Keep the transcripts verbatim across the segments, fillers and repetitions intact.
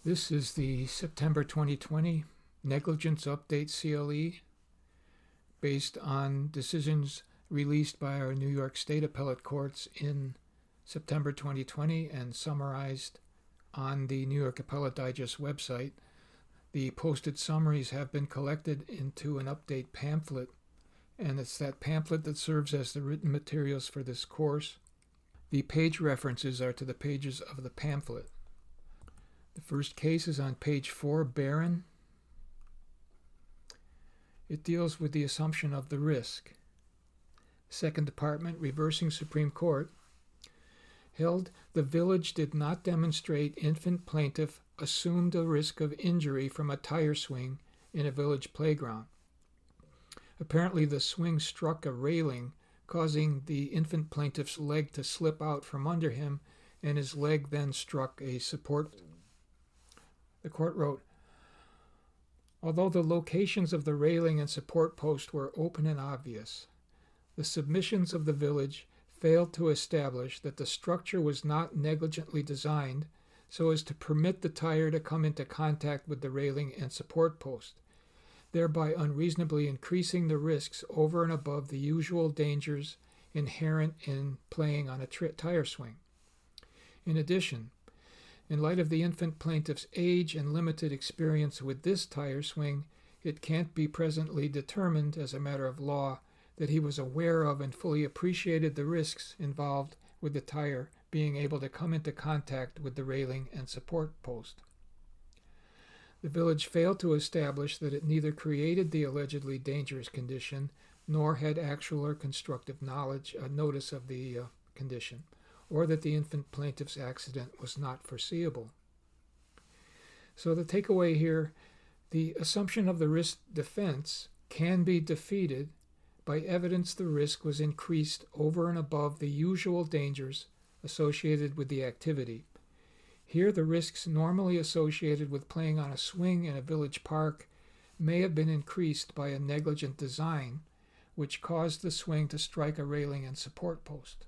This is the September twenty twenty Negligence Update C L E based on decisions released by our New York State Appellate Courts in September twenty twenty and summarized on the New York Appellate Digest website. The posted summaries have been collected into an update pamphlet, and it's that pamphlet that serves as the written materials for this course. The page references are to the pages of the pamphlet. The first case is on page four, Barron. It deals with the assumption of the risk. Second Department, reversing Supreme Court, held the village did not demonstrate infant plaintiff assumed a risk of injury from a tire swing in a village playground. Apparently, the swing struck a railing, causing the infant plaintiff's leg to slip out from under him, and his leg then struck a support. The court wrote, although the locations of the railing and support post were open and obvious, the submissions of the village failed to establish that the structure was not negligently designed so as to permit the tire to come into contact with the railing and support post, thereby unreasonably increasing the risks over and above the usual dangers inherent in playing on a tri- tire swing. In addition, in light of the infant plaintiff's age and limited experience with this tire swing, it can't be presently determined as a matter of law that he was aware of and fully appreciated the risks involved with the tire being able to come into contact with the railing and support post. The village failed to establish that it neither created the allegedly dangerous condition nor had actual or constructive knowledge, uh, notice of the uh, condition, or that the infant plaintiff's accident was not foreseeable. So the takeaway here, the assumption of the risk defense can be defeated by evidence the risk was increased over and above the usual dangers associated with the activity. Here, the risks normally associated with playing on a swing in a village park may have been increased by a negligent design, which caused the swing to strike a railing and support post.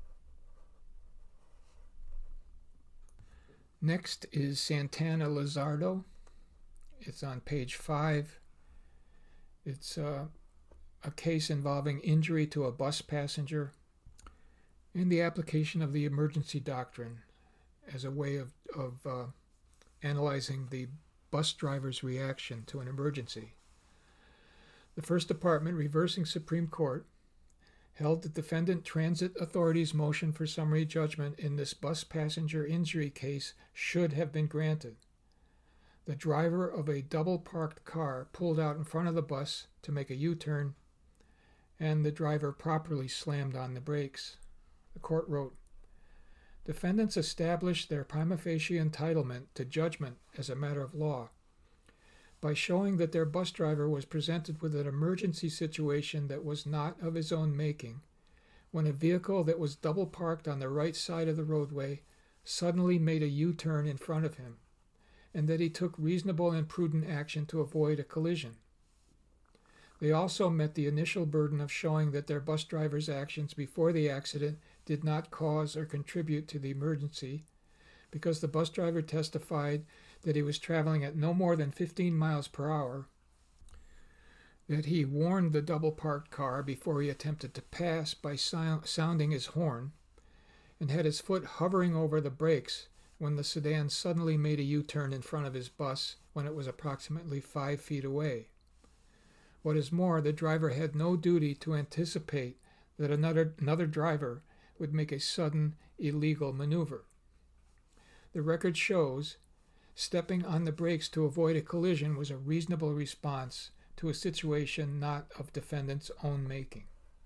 Next is Santana Lizardo. It's on page five. It's uh, a case involving injury to a bus passenger and the application of the emergency doctrine as a way of, of uh, analyzing the bus driver's reaction to an emergency. The First Department, reversing Supreme Court, held the defendant transit authority's motion for summary judgment in this bus passenger injury case should have been granted. The driver of a double-parked car pulled out in front of the bus to make a U-turn, and the driver properly slammed on the brakes. The court wrote, defendants established their prima facie entitlement to judgment as a matter of law by showing that their bus driver was presented with an emergency situation that was not of his own making, when a vehicle that was double parked on the right side of the roadway suddenly made a U-turn in front of him, and that he took reasonable and prudent action to avoid a collision. They also met the initial burden of showing that their bus driver's actions before the accident did not cause or contribute to the emergency, because the bus driver testified that he was traveling at no more than fifteen miles per hour, that he warned the double-parked car before he attempted to pass by so- sounding his horn, and had his foot hovering over the brakes when the sedan suddenly made a U-turn in front of his bus when it was approximately five feet away. What is more, the driver had no duty to anticipate that another, another driver would make a sudden, illegal maneuver. The record shows stepping on the brakes to avoid a collision was a reasonable response to a situation not of defendant's own making.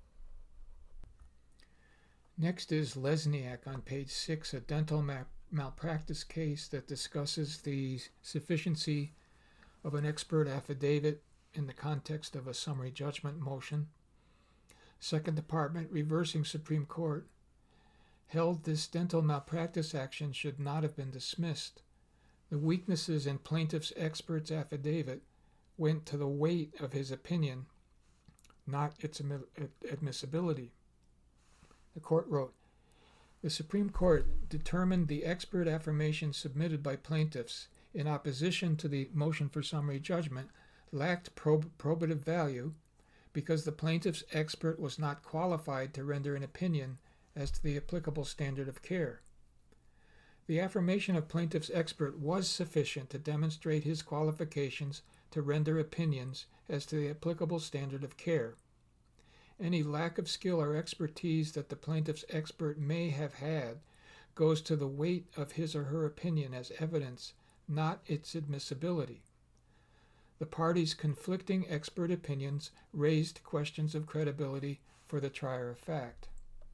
Next is Lesniak on page six, a dental ma- malpractice case that discusses the sufficiency of an expert affidavit in the context of a summary judgment motion. Second Department, reversing Supreme Court, held this dental malpractice action should not have been dismissed. The weaknesses in plaintiff's expert's affidavit went to the weight of his opinion, not its admissibility. The court wrote, the Supreme Court determined the expert affirmation submitted by plaintiffs in opposition to the motion for summary judgment lacked prob- probative value because the plaintiff's expert was not qualified to render an opinion as to the applicable standard of care. The affirmation of plaintiff's expert was sufficient to demonstrate his qualifications to render opinions as to the applicable standard of care. Any lack of skill or expertise that the plaintiff's expert may have had goes to the weight of his or her opinion as evidence, not its admissibility. The parties' conflicting expert opinions raised questions of credibility for the trier of fact.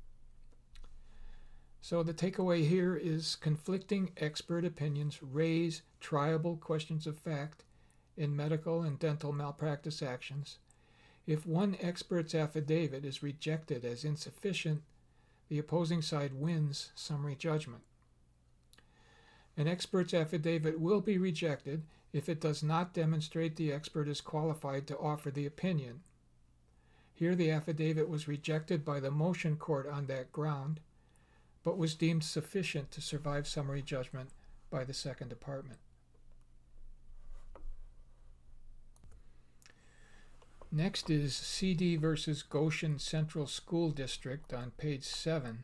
So the takeaway here is conflicting expert opinions raise triable questions of fact in medical and dental malpractice actions. If one expert's affidavit is rejected as insufficient, the opposing side wins summary judgment. An expert's affidavit will be rejected if it does not demonstrate the expert is qualified to offer the opinion. Here the affidavit was rejected by the motion court on that ground, but was deemed sufficient to survive summary judgment by the Second Department. Next is C D versus Goshen Central School District on page seven.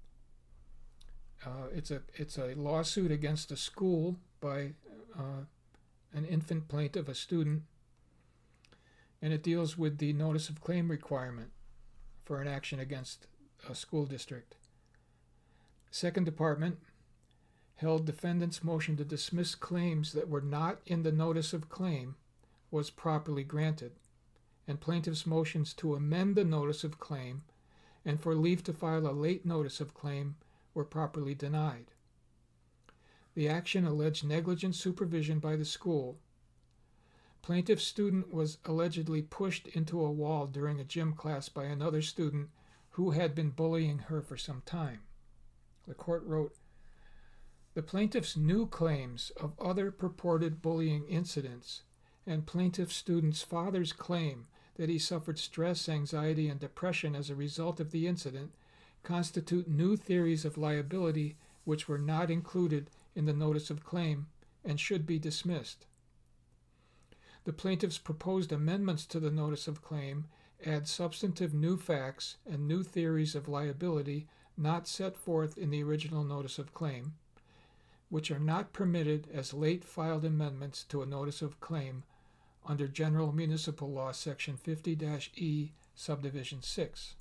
Uh, it's a it's a lawsuit against a school by uh, an infant plaintiff, a student, and it deals with the notice of claim requirement for an action against a school district. Second Department held defendant's motion to dismiss claims that were not in the notice of claim was properly granted, and plaintiff's motions to amend the notice of claim and for leave to file a late notice of claim were properly denied. The action alleged negligent supervision by the school. Plaintiff's student was allegedly pushed into a wall during a gym class by another student who had been bullying her for some time. The court wrote, "The plaintiff's new claims of other purported bullying incidents and plaintiff student's father's claim that he suffered stress, anxiety, and depression as a result of the incident constitute new theories of liability which were not included in the notice of claim and should be dismissed. The plaintiff's proposed amendments to the notice of claim add substantive new facts and new theories of liability not set forth in the original notice of claim, which are not permitted as late filed amendments to a notice of claim under General Municipal Law Section fifty E, Subdivision six.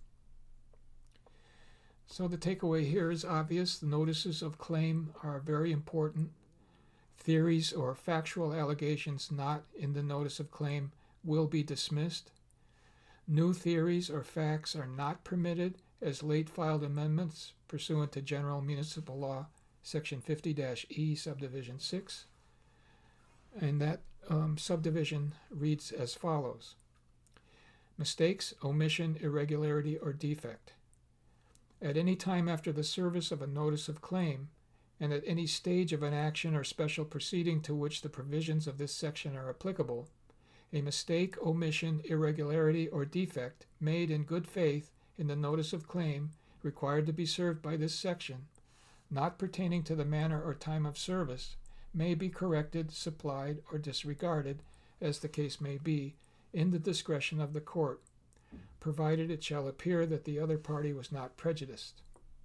So the takeaway here is obvious. The notices of claim are very important. Theories or factual allegations not in the notice of claim will be dismissed. New theories or facts are not permitted as late filed amendments pursuant to General Municipal Law Section fifty E, Subdivision six. And that um, subdivision reads as follows. Mistakes, omission, irregularity, or defect. At any time after the service of a notice of claim, and at any stage of an action or special proceeding to which the provisions of this section are applicable, a mistake, omission, irregularity, or defect made in good faith in the notice of claim required to be served by this section, not pertaining to the manner or time of service, may be corrected, supplied, or disregarded, as the case may be, in the discretion of the court, provided it shall appear that the other party was not prejudiced.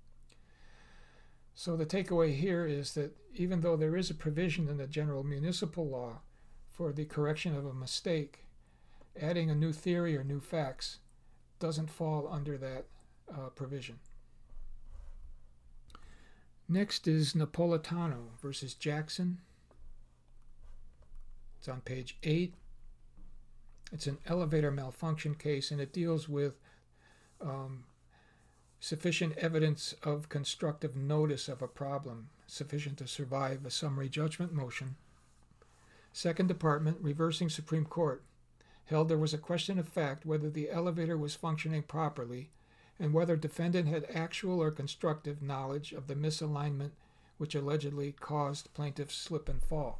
So the takeaway here is that even though there is a provision in the General Municipal Law for the correction of a mistake, adding a new theory or new facts doesn't fall under that uh, provision. Next is Napolitano versus Jackson. It's on page eight. It's an elevator malfunction case, and it deals with um, sufficient evidence of constructive notice of a problem, sufficient to survive a summary judgment motion. Second Department, reversing Supreme Court, held there was a question of fact whether the elevator was functioning properly and whether defendant had actual or constructive knowledge of the misalignment which allegedly caused plaintiff's slip and fall.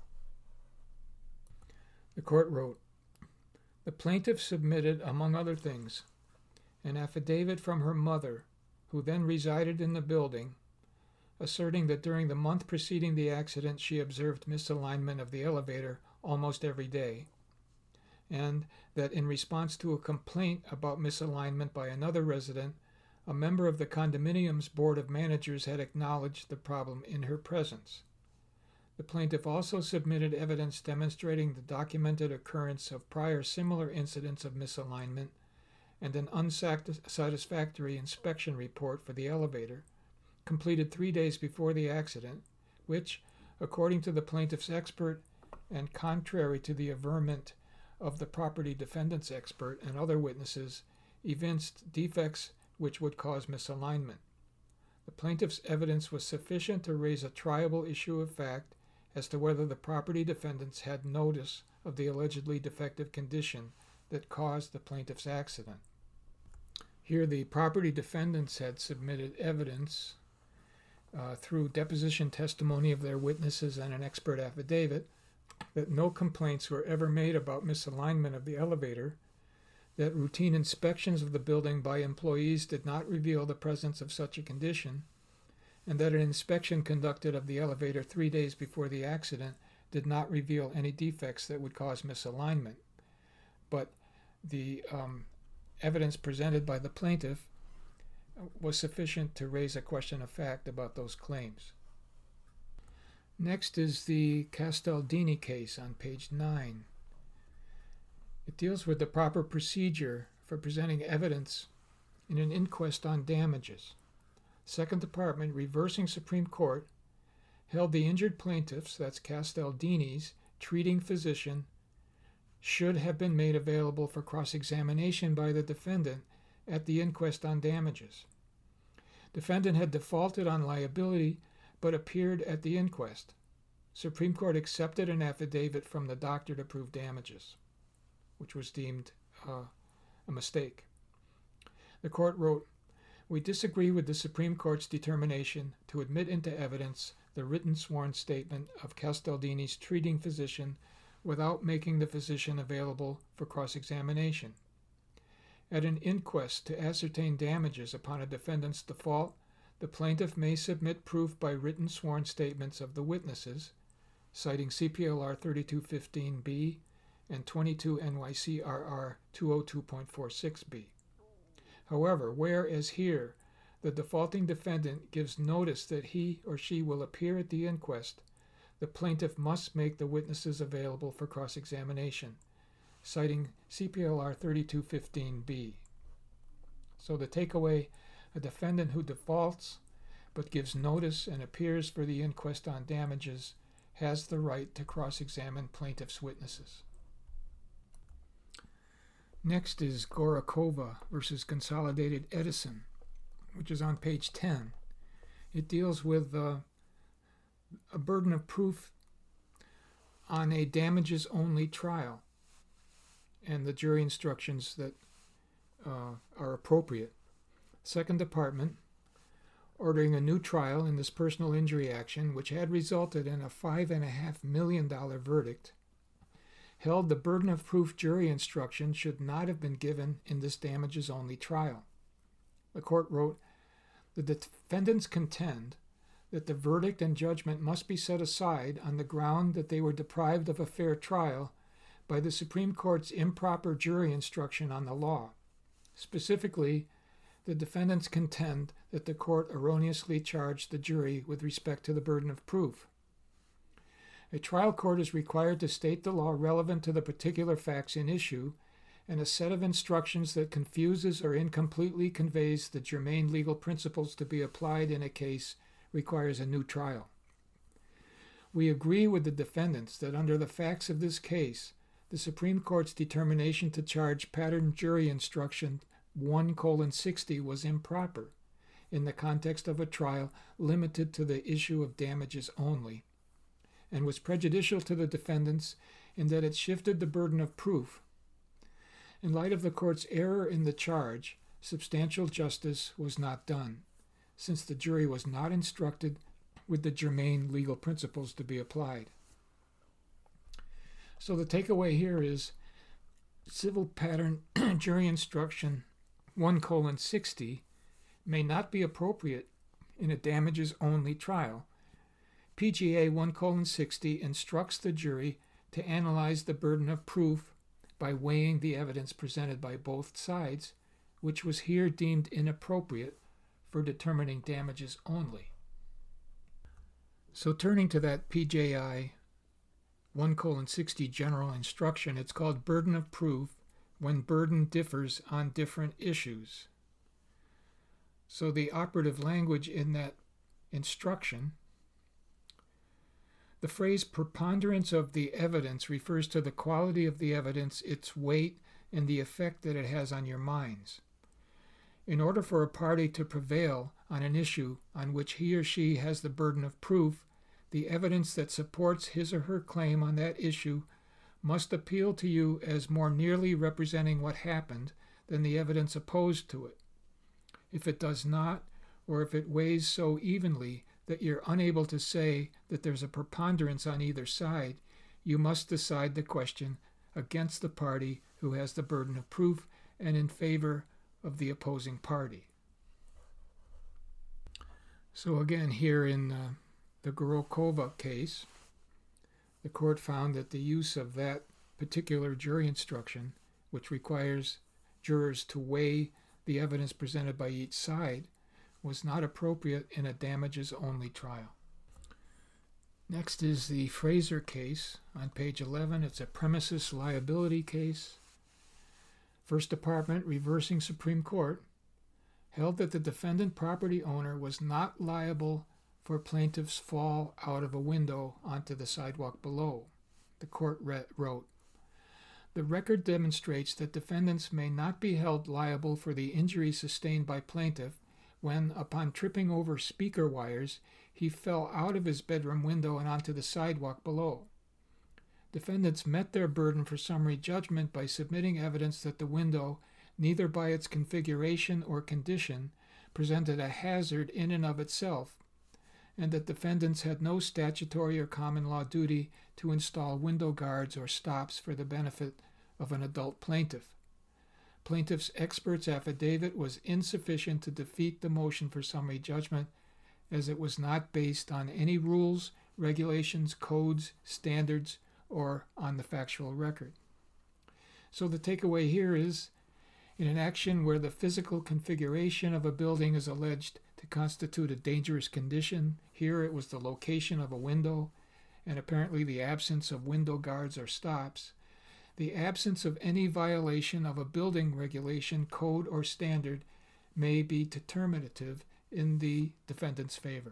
The court wrote, the plaintiff submitted, among other things, an affidavit from her mother, who then resided in the building, asserting that during the month preceding the accident she observed misalignment of the elevator almost every day, and that in response to a complaint about misalignment by another resident, a member of the condominium's board of managers had acknowledged the problem in her presence. The plaintiff also submitted evidence demonstrating the documented occurrence of prior similar incidents of misalignment and an unsatisfactory inspection report for the elevator, completed three days before the accident, which, according to the plaintiff's expert and contrary to the averment of the property defendant's expert and other witnesses, evinced defects which would cause misalignment. The plaintiff's evidence was sufficient to raise a triable issue of fact as to whether the property defendants had notice of the allegedly defective condition that caused the plaintiff's accident. Here the property defendants had submitted evidence uh, through deposition testimony of their witnesses and an expert affidavit that no complaints were ever made about misalignment of the elevator, that routine inspections of the building by employees did not reveal the presence of such a condition, and that an inspection conducted of the elevator three days before the accident did not reveal any defects that would cause misalignment. But the um, evidence presented by the plaintiff was sufficient to raise a question of fact about those claims. Next is the Castaldini case on page nine. It deals with the proper procedure for presenting evidence in an inquest on damages. Second Department, reversing Supreme Court, held the injured plaintiffs, that's Castaldini's, treating physician should have been made available for cross-examination by the defendant at the inquest on damages. Defendant had defaulted on liability but appeared at the inquest. Supreme Court accepted an affidavit from the doctor to prove damages, which was deemed uh, a mistake. The court wrote, "We disagree with the Supreme Court's determination to admit into evidence the written sworn statement of Castaldini's treating physician without making the physician available for cross-examination. At an inquest to ascertain damages upon a defendant's default, the plaintiff may submit proof by written sworn statements of the witnesses, citing C P L R thirty-two fifteen B and twenty-two N Y C R R two oh two point four six B. However, whereas here the defaulting defendant gives notice that he or she will appear at the inquest, the plaintiff must make the witnesses available for cross-examination, citing C P L R thirty-two fifteen B. So the takeaway, a defendant who defaults but gives notice and appears for the inquest on damages has the right to cross-examine plaintiff's witnesses. Next is Gorakova versus Consolidated Edison, which is on page ten. It deals with uh, a burden of proof on a damages-only trial and the jury instructions that uh, are appropriate. Second Department, ordering a new trial in this personal injury action, which had resulted in a five and a half million dollar verdict, held the burden of proof jury instruction should not have been given in this damages-only trial. The court wrote, "The defendants contend that the verdict and judgment must be set aside on the ground that they were deprived of a fair trial by the Supreme Court's improper jury instruction on the law. Specifically, the defendants contend that the court erroneously charged the jury with respect to the burden of proof. A trial court is required to state the law relevant to the particular facts in issue, and a set of instructions that confuses or incompletely conveys the germane legal principles to be applied in a case requires a new trial. We agree with the defendants that under the facts of this case, the Supreme Court's determination to charge pattern jury instruction one colon sixty was improper in the context of a trial limited to the issue of damages only, and was prejudicial to the defendants in that it shifted the burden of proof. In light of the court's error in the charge, substantial justice was not done, since the jury was not instructed with the germane legal principles to be applied." So the takeaway here is civil pattern jury instruction one colon sixty may not be appropriate in a damages-only trial. P G A one colon sixty instructs the jury to analyze the burden of proof by weighing the evidence presented by both sides, which was here deemed inappropriate for determining damages only. So turning to that P J I one colon sixty general instruction, it's called burden of proof when burden differs on different issues. So the operative language in that instruction, the phrase preponderance of the evidence refers to the quality of the evidence, its weight, and the effect that it has on your minds. In order for a party to prevail on an issue on which he or she has the burden of proof, the evidence that supports his or her claim on that issue must appeal to you as more nearly representing what happened than the evidence opposed to it. If it does not, or if it weighs so evenly that you're unable to say that there's a preponderance on either side, you must decide the question against the party who has the burden of proof and in favor of the opposing party. So again, here in uh, the Gorokova case, the court found that the use of that particular jury instruction, which requires jurors to weigh the evidence presented by each side, was not appropriate in a damages-only trial. Next is the Fraser case on page eleven. It's a premises liability case. First Department, reversing Supreme Court, held that the defendant property owner was not liable for plaintiff's fall out of a window onto the sidewalk below. The court re- wrote, "The record demonstrates that defendants may not be held liable for the injury sustained by plaintiff when, upon tripping over speaker wires, he fell out of his bedroom window and onto the sidewalk below. Defendants met their burden for summary judgment by submitting evidence that the window, neither by its configuration or condition, presented a hazard in and of itself, and that defendants had no statutory or common law duty to install window guards or stops for the benefit of an adult plaintiff. Plaintiff's expert's affidavit was insufficient to defeat the motion for summary judgment, as it was not based on any rules, regulations, codes, standards, or on the factual record." So the takeaway here is, in an action where the physical configuration of a building is alleged to constitute a dangerous condition, here it was the location of a window and apparently the absence of window guards or stops, the absence of any violation of a building regulation, code, or standard may be determinative in the defendant's favor.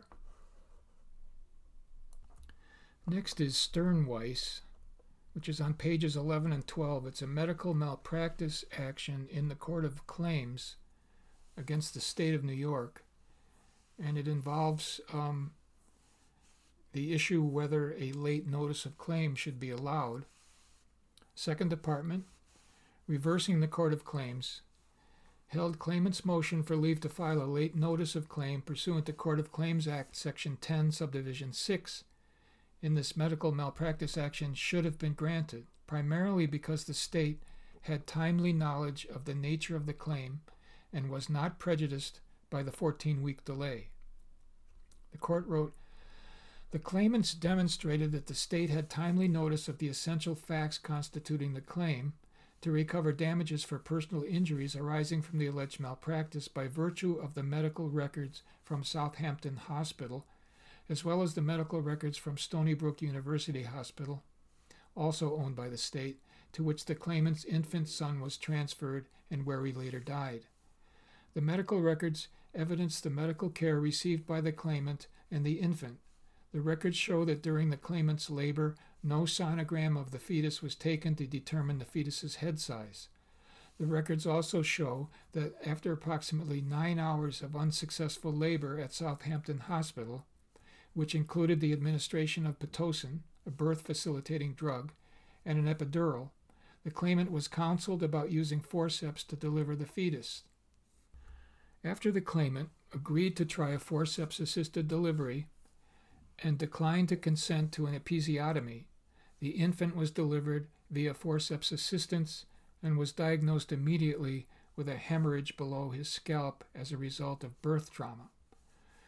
Next is Sternweiss, which is on pages eleven and twelve. It's a medical malpractice action in the Court of Claims against the state of New York, and it involves um, the issue whether a late notice of claim should be allowed. Second Department, reversing the Court of Claims, held claimant's motion for leave to file a late notice of claim pursuant to Court of Claims Act, Section ten, Subdivision six, in this medical malpractice action should have been granted, primarily because the state had timely knowledge of the nature of the claim and was not prejudiced by the fourteen-week delay. The court wrote, "The claimants demonstrated that the state had timely notice of the essential facts constituting the claim to recover damages for personal injuries arising from the alleged malpractice by virtue of the medical records from Southampton Hospital, as well as the medical records from Stony Brook University Hospital, also owned by the state, to which the claimant's infant son was transferred and where he later died. The medical records evidence the medical care received by the claimant and the infant. The records show that during the claimant's labor, no sonogram of the fetus was taken to determine the fetus's head size. The records also show that after approximately nine hours of unsuccessful labor at Southampton Hospital, which included the administration of Pitocin, a birth-facilitating drug, and an epidural, the claimant was counseled about using forceps to deliver the fetus. After the claimant agreed to try a forceps-assisted delivery and declined to consent to an episiotomy, the infant was delivered via forceps assistance and was diagnosed immediately with a hemorrhage below his scalp as a result of birth trauma.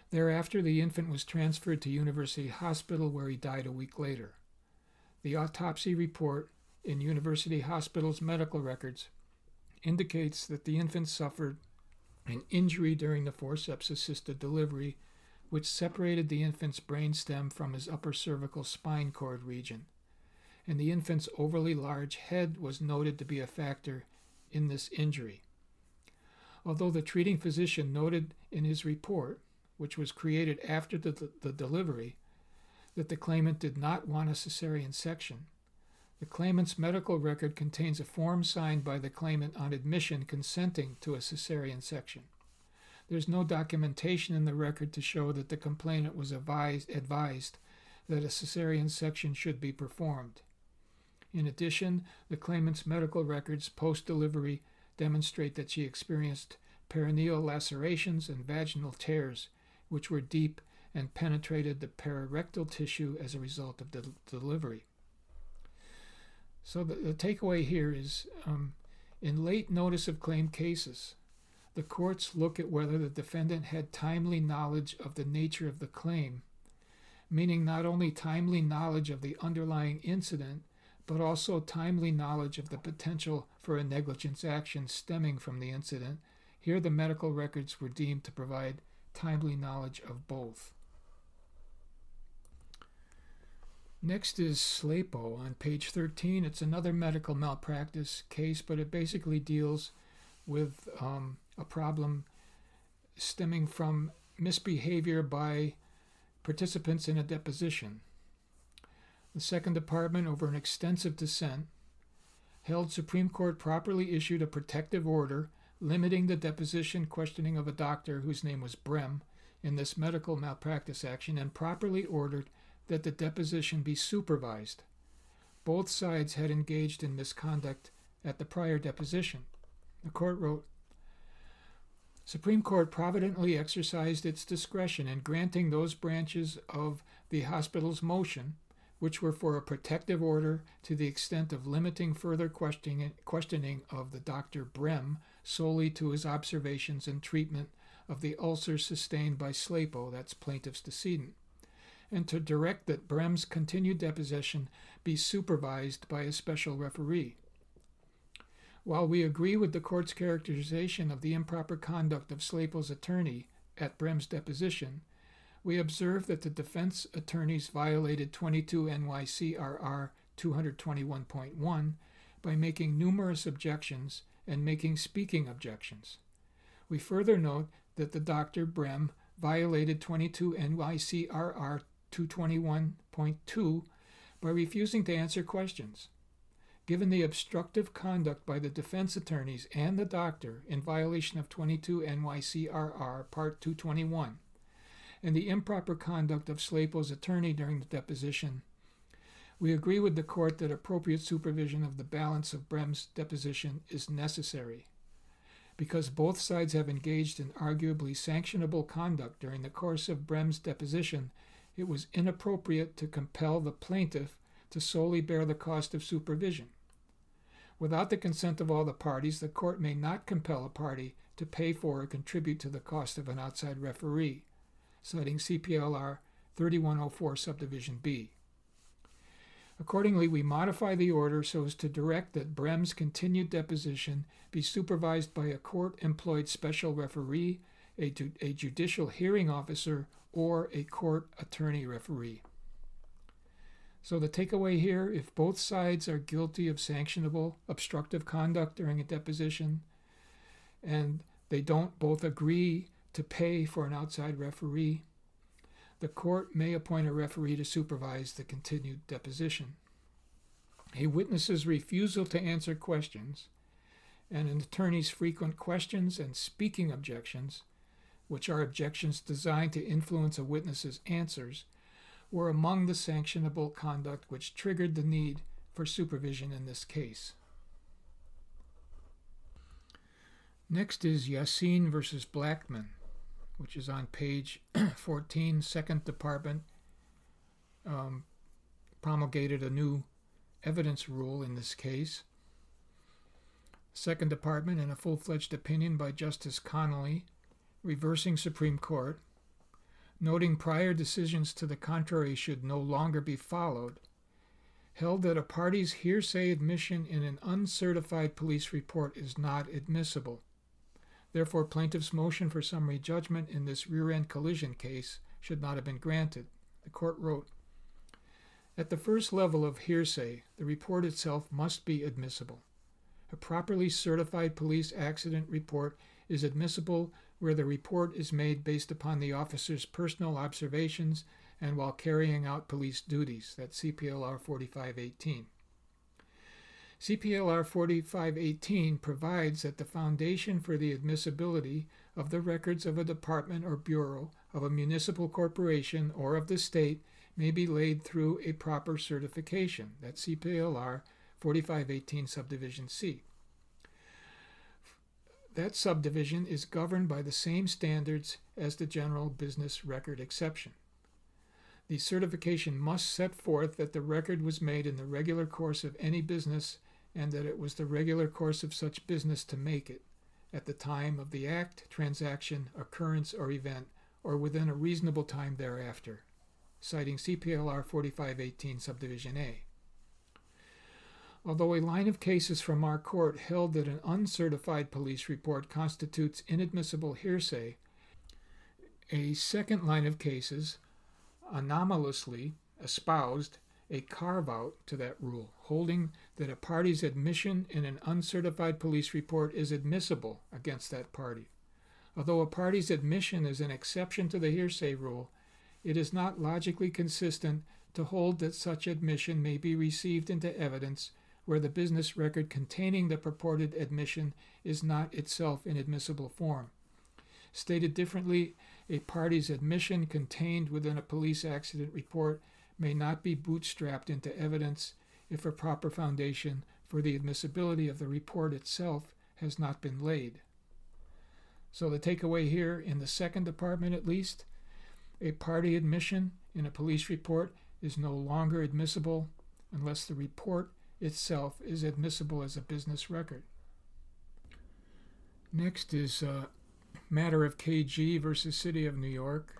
Thereafter, the infant was transferred to University Hospital, where he died a week later. The autopsy report in University Hospital's medical records indicates that the infant suffered an injury during the forceps-assisted delivery, which separated the infant's brainstem from his upper cervical spine cord region, and the infant's overly large head was noted to be a factor in this injury. Although the treating physician noted in his report, which was created after the, the delivery, that the claimant did not want a cesarean section, the claimant's medical record contains a form signed by the claimant on admission consenting to a cesarean section. There's no documentation in the record to show that the complainant was advised, advised that a cesarean section should be performed. In addition, the claimant's medical records post-delivery demonstrate that she experienced perineal lacerations and vaginal tears, which were deep and penetrated the perirectal tissue as a result of the delivery. So the, the takeaway here is, um, in late notice of claim cases, the courts look at whether the defendant had timely knowledge of the nature of the claim, meaning not only timely knowledge of the underlying incident, but also timely knowledge of the potential for a negligence action stemming from the incident. Here the medical records were deemed to provide timely knowledge of both. Next is SLAPO on page thirteen. It's another medical malpractice case, but it basically deals with um, a problem stemming from misbehavior by participants in a deposition. The Second Department, over an extensive dissent, held Supreme Court properly issued a protective order limiting the deposition questioning of a doctor whose name was Brem in this medical malpractice action, and properly ordered that the deposition be supervised. Both sides had engaged in misconduct at the prior deposition. The court wrote, Supreme Court providently exercised its discretion in granting those branches of the hospital's motion which were for a protective order to the extent of limiting further questioning, questioning of the Doctor Brem solely to his observations and treatment of the ulcers sustained by SLAPO, that's plaintiff's decedent, and to direct that Brem's continued deposition be supervised by a special referee. While we agree with the court's characterization of the improper conduct of SLAPO's attorney at Brem's deposition, we observe that the defense attorneys violated twenty-two N Y C R R two twenty-one point one by making numerous objections and making speaking objections. We further note that the Doctor Brem violated twenty-two N Y C R R two twenty-one point two by refusing to answer questions. Given the obstructive conduct by the defense attorneys and the doctor in violation of twenty-two N Y C R R Part two twenty-one, and the improper conduct of SLAPO's attorney during the deposition, we agree with the court that appropriate supervision of the balance of Brem's deposition is necessary. Because both sides have engaged in arguably sanctionable conduct during the course of Brem's deposition, it was inappropriate to compel the plaintiff to solely bear the cost of supervision. Without the consent of all the parties, the court may not compel a party to pay for or contribute to the cost of an outside referee, citing C P L R thirty-one oh four subdivision B. Accordingly, we modify the order so as to direct that Brem's continued deposition be supervised by a court-employed special referee, a, ju- a judicial hearing officer, or a court attorney referee. So the takeaway here, if both sides are guilty of sanctionable obstructive conduct during a deposition, and they don't both agree to pay for an outside referee, the court may appoint a referee to supervise the continued deposition. A witness's refusal to answer questions and an attorney's frequent questions and speaking objections, which are objections designed to influence a witness's answers, were among the sanctionable conduct which triggered the need for supervision in this case. Next is Yassin versus Blackman, which is on page fourteen. Second Department um, promulgated a new evidence rule in this case. Second Department, in a full-fledged opinion by Justice Connolly, reversing Supreme Court, noting prior decisions to the contrary should no longer be followed, held that a party's hearsay admission in an uncertified police report is not admissible. Therefore, plaintiff's motion for summary judgment in this rear-end collision case should not have been granted. The court wrote, "At the first level of hearsay, the report itself must be admissible. A properly certified police accident report is admissible where the report is made based upon the officer's personal observations and while carrying out police duties." That's C P L R forty-five eighteen. C P L R forty-five eighteen provides that the foundation for the admissibility of the records of a department or bureau of a municipal corporation or of the state may be laid through a proper certification. That's C P L R forty-five eighteen subdivision C. That subdivision is governed by the same standards as the general business record exception. The certification must set forth that the record was made in the regular course of any business and that it was the regular course of such business to make it, at the time of the act, transaction, occurrence, or event, or within a reasonable time thereafter, citing C P L R forty-five eighteen subdivision A. Although a line of cases from our court held that an uncertified police report constitutes inadmissible hearsay, a second line of cases anomalously espoused a carve-out to that rule, holding that a party's admission in an uncertified police report is admissible against that party. Although a party's admission is an exception to the hearsay rule, it is not logically consistent to hold that such admission may be received into evidence where the business record containing the purported admission is not itself in admissible form. Stated differently, a party's admission contained within a police accident report may not be bootstrapped into evidence if a proper foundation for the admissibility of the report itself has not been laid. So the takeaway here, in the second department at least, a party admission in a police report is no longer admissible unless the report itself is admissible as a business record. Next is uh, matter of K G versus City of New York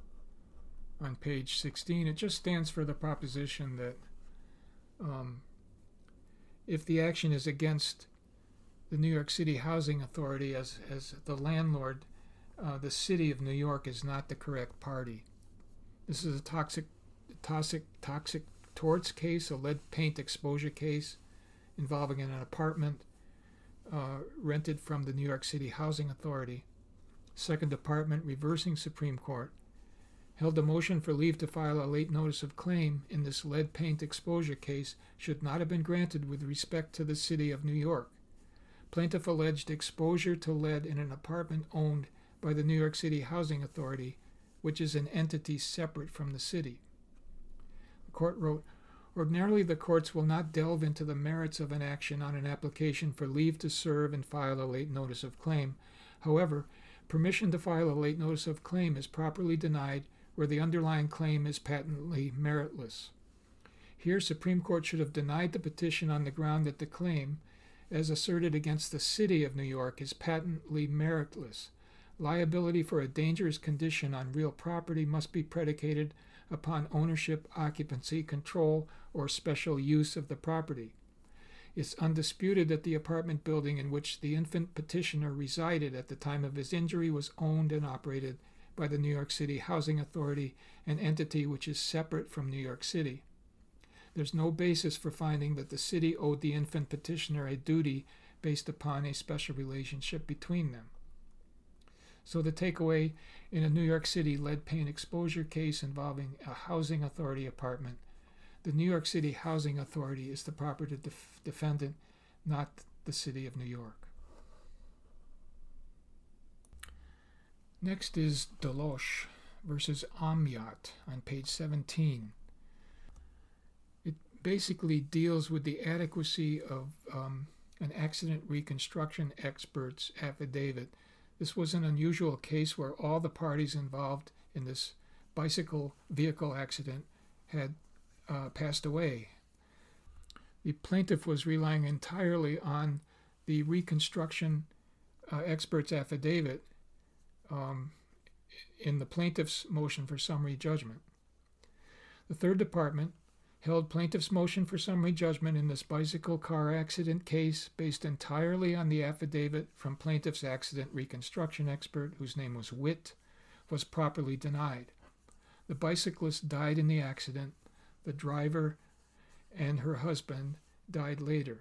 on page sixteen. It just stands for the proposition that um, if the action is against the New York City Housing Authority as, as the landlord, uh, the City of New York is not the correct party. This is a toxic, toxic, toxic torts case, a lead paint exposure case involving an apartment uh, rented from the New York City Housing Authority. Second Department, reversing Supreme Court, held a motion for leave to file a late notice of claim in this lead paint exposure case should not have been granted with respect to the City of New York. Plaintiff alleged exposure to lead in an apartment owned by the New York City Housing Authority, which is an entity separate from the city. The court wrote, "Ordinarily, the courts will not delve into the merits of an action on an application for leave to serve and file a late notice of claim. However, permission to file a late notice of claim is properly denied where the underlying claim is patently meritless. Here, Supreme Court should have denied the petition on the ground that the claim, as asserted against the City of New York, is patently meritless. Liability for a dangerous condition on real property must be predicated upon ownership, occupancy, control, or special use of the property. It's undisputed that the apartment building in which the infant petitioner resided at the time of his injury was owned and operated by the New York City Housing Authority, an entity which is separate from New York City. There's no basis for finding that the city owed the infant petitioner a duty based upon a special relationship between them." So the takeaway, in a New York City lead paint exposure case involving a housing authority apartment, the New York City Housing Authority is the proper def- defendant, not the City of New York. Next is Deloche versus Omyat on page seventeen. It basically deals with the adequacy of um, an accident reconstruction expert's affidavit. This was an unusual case where all the parties involved in this bicycle vehicle accident had uh, passed away. The plaintiff was relying entirely on the reconstruction uh, expert's affidavit, um, in the plaintiff's motion for summary judgment. The third department held plaintiff's motion for summary judgment in this bicycle car accident case based entirely on the affidavit from plaintiff's accident reconstruction expert, whose name was Witt, was properly denied. The bicyclist died in the accident. The driver and her husband died later.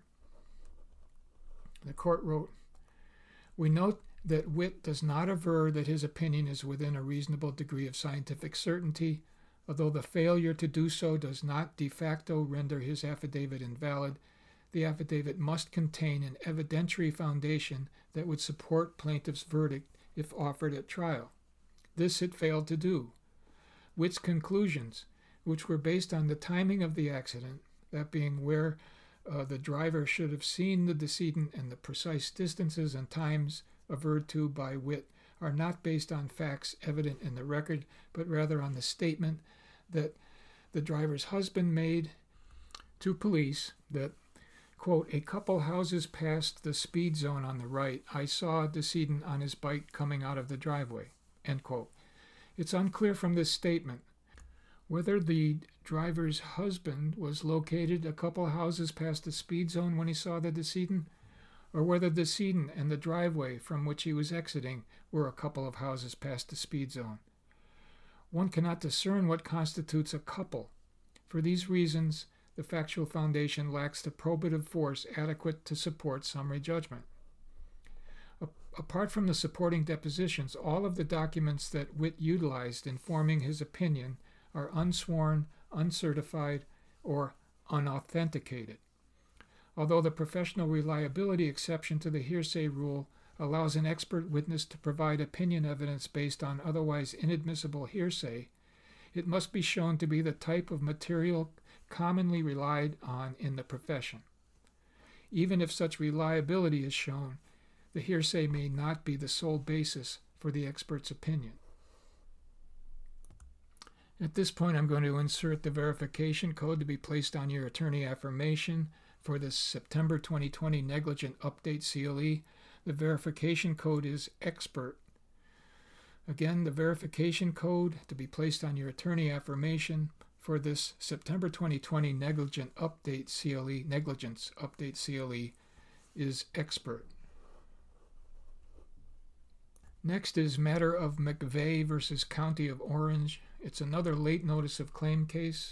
The court wrote, "We note that Witt does not aver that his opinion is within a reasonable degree of scientific certainty, although the failure to do so does not de facto render his affidavit invalid. The affidavit must contain an evidentiary foundation that would support plaintiff's verdict if offered at trial. This it failed to do. Witt's conclusions, which were based on the timing of the accident, that being where uh, the driver should have seen the decedent and the precise distances and times averred to by Witt, are not based on facts evident in the record, but rather on the statement that the driver's husband made to police that, quote, a couple houses past the speed zone on the right, I saw a decedent on his bike coming out of the driveway, end quote. It's unclear from this statement whether the driver's husband was located a couple houses past the speed zone when he saw the decedent, or whether the decedent and the driveway from which he was exiting were a couple of houses past the speed zone. One cannot discern what constitutes a couple. For these reasons, the factual foundation lacks the probative force adequate to support summary judgment. A- apart from the supporting depositions, all of the documents that Witt utilized in forming his opinion are unsworn, uncertified, or unauthenticated. Although the professional reliability exception to the hearsay rule allows an expert witness to provide opinion evidence based on otherwise inadmissible hearsay, it must be shown to be the type of material commonly relied on in the profession. Even if such reliability is shown, the hearsay may not be the sole basis for the expert's opinion. At this point, I'm going to insert the verification code to be placed on your attorney affirmation for the September twenty twenty negligent update C L E. The verification code is EXPERT. Again, the verification code to be placed on your attorney affirmation for this September twenty twenty negligent update C L E, negligence update C L E, is EXPERT. Next is matter of McVeigh versus County of Orange. It's another late notice of claim case.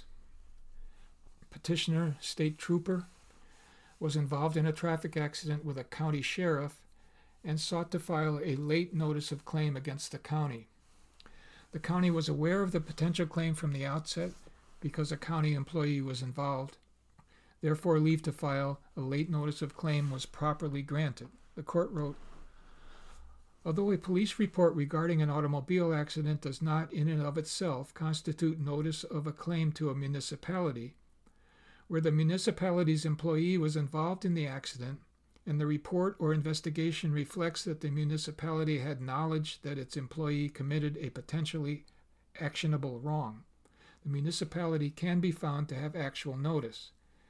Petitioner, state trooper, was involved in a traffic accident with a county sheriff and sought to file a late notice of claim against the county. The county was aware of the potential claim from the outset because a county employee was involved. Therefore, leave to file a late notice of claim was properly granted. The court wrote, although a police report regarding an automobile accident does not in and of itself constitute notice of a claim to a municipality, where the municipality's employee was involved in the accident and the report or investigation reflects that the municipality had knowledge that its employee committed a potentially actionable wrong, the municipality can be found to have actual notice.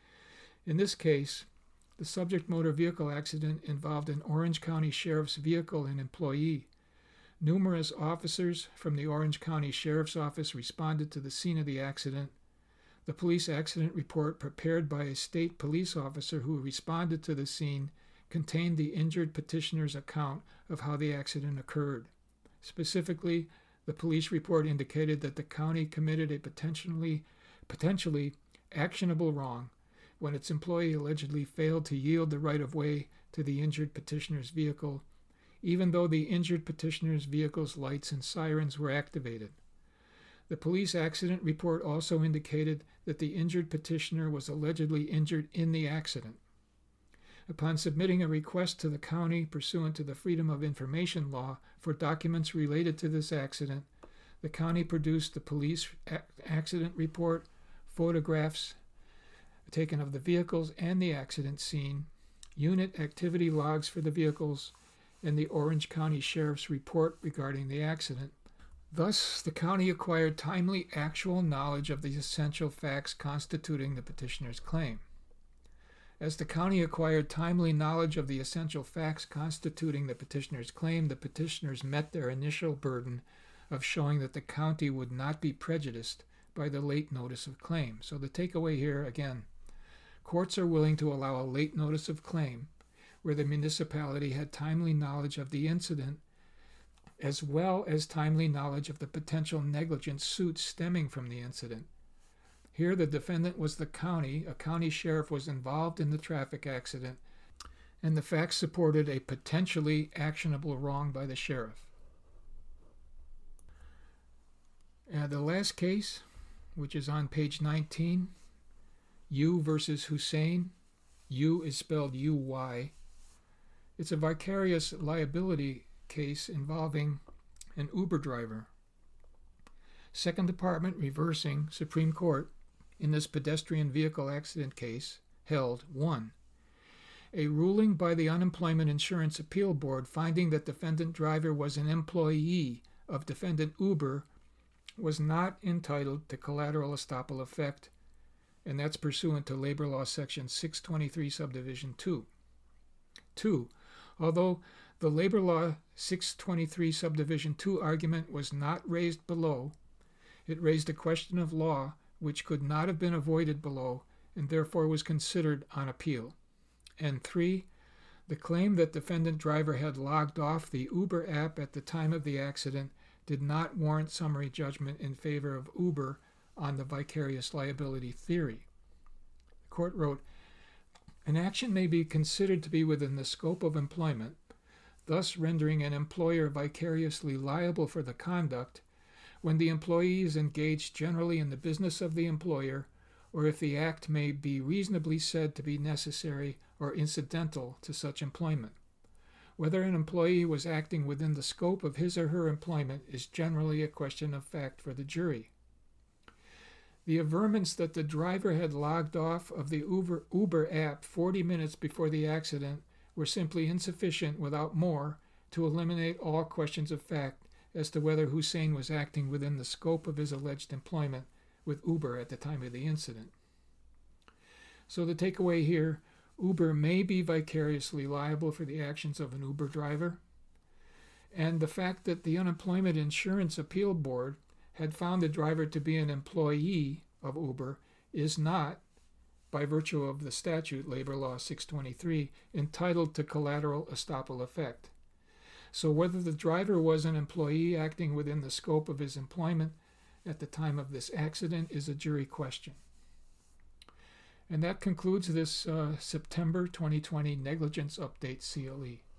In this case, the subject motor vehicle accident involved an Orange County Sheriff's vehicle and employee. Numerous officers from the Orange County Sheriff's Office responded to the scene of the accident. The police accident report prepared by a state police officer who responded to the scene contained the injured petitioner's account of how the accident occurred. Specifically, the police report indicated that the county committed a potentially, potentially actionable wrong when its employee allegedly failed to yield the right-of-way to the injured petitioner's vehicle, even though the injured petitioner's vehicle's lights and sirens were activated. The police accident report also indicated that the injured petitioner was allegedly injured in the accident. Upon submitting a request to the county pursuant to the Freedom of Information Law for documents related to this accident, the county produced the police a- accident report, photographs taken of the vehicles and the accident scene, unit activity logs for the vehicles, and the Orange County Sheriff's report regarding the accident. Thus, the county acquired timely actual knowledge of the essential facts constituting the petitioner's claim. As the county acquired timely knowledge of the essential facts constituting the petitioner's claim, the petitioners met their initial burden of showing that the county would not be prejudiced by the late notice of claim. So the takeaway here, again, courts are willing to allow a late notice of claim where the municipality had timely knowledge of the incident as well as timely knowledge of the potential negligent suit stemming from the incident. Here the defendant was the county, a county sheriff was involved in the traffic accident, and the facts supported a potentially actionable wrong by the sheriff. Uh, the last case, which is on page nineteen, U versus Hussein. U is spelled U Y. It's a vicarious liability case involving an Uber driver. Second Department reversing Supreme Court in this pedestrian vehicle accident case held one. A ruling by the Unemployment Insurance Appeal Board finding that defendant driver was an employee of defendant Uber was not entitled to collateral estoppel effect, and that's pursuant to Labor Law Section six twenty-three, Subdivision two. Two, although the Labor Law six twenty-three, Subdivision two argument was not raised below, it raised a question of law which could not have been avoided below and therefore was considered on appeal. And three, the claim that defendant driver had logged off the Uber app at the time of the accident did not warrant summary judgment in favor of Uber on the vicarious liability theory. The court wrote, an action may be considered to be within the scope of employment, thus rendering an employer vicariously liable for the conduct when the employee is engaged generally in the business of the employer, or if the act may be reasonably said to be necessary or incidental to such employment. Whether an employee was acting within the scope of his or her employment is generally a question of fact for the jury. The averments that the driver had logged off of the Uber, Uber app forty minutes before the accident were simply insufficient without more to eliminate all questions of fact as to whether Hussein was acting within the scope of his alleged employment with Uber at the time of the incident. So the takeaway here, Uber may be vicariously liable for the actions of an Uber driver, and the fact that the Unemployment Insurance Appeal Board had found the driver to be an employee of Uber is not, by virtue of the statute, Labor Law six twenty-three, entitled to collateral estoppel effect. So whether the driver was an employee acting within the scope of his employment at the time of this accident is a jury question. And that concludes this uh, September twenty twenty Negligence Update C L E.